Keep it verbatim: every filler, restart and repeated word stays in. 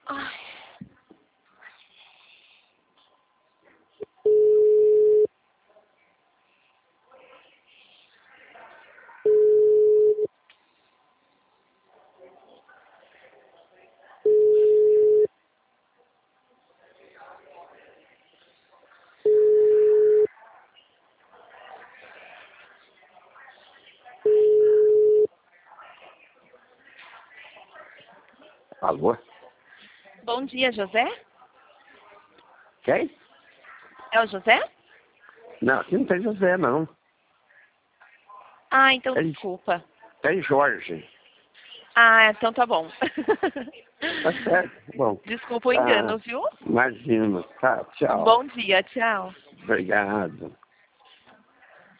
Ai. Alô? Bom dia, José? Quem? É o José? Não, aqui não tem José, não. Ah, então Tem, desculpa. tem Jorge. Ah, então tá bom. Tá certo. Bom. Desculpa o Tá. engano, viu? Imagina. Tá, tchau. Bom dia, tchau. Obrigado.